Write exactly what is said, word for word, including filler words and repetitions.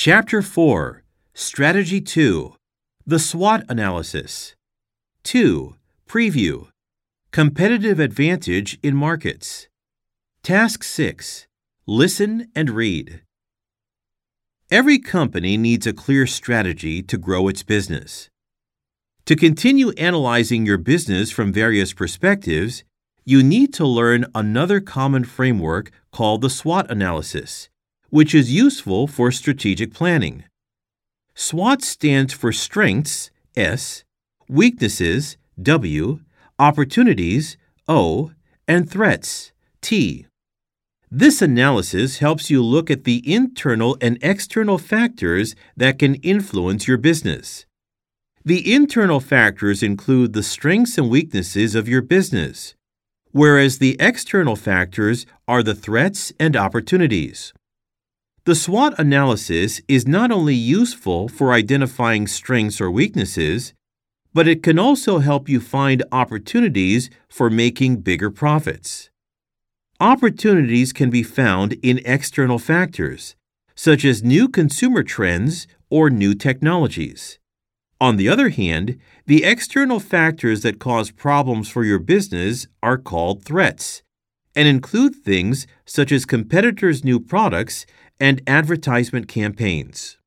Chapter four, Strategy two, The SWOT Analysis. two. Preview, Competitive Advantage in Markets. Task six, Listen and Read. Every company needs a clear strategy to grow its business. To continue analyzing your business from various perspectives, you need to learn another common framework called the SWOT analysis, which is useful for strategic planning. SWOT stands for strengths, S, weaknesses, W, opportunities, O, and threats, T. This analysis helps you look at the internal and external factors that can influence your business. The internal factors include the strengths and weaknesses of your business, whereas the external factors are the threats and opportunities. The SWOT analysis is not only useful for identifying strengths or weaknesses, but it can also help you find opportunities for making bigger profits. Opportunities can be found in external factors, such as new consumer trends or new technologies. On the other hand, the external factors that cause problems for your business are called threats and include things such as competitors' new products and advertisement campaigns.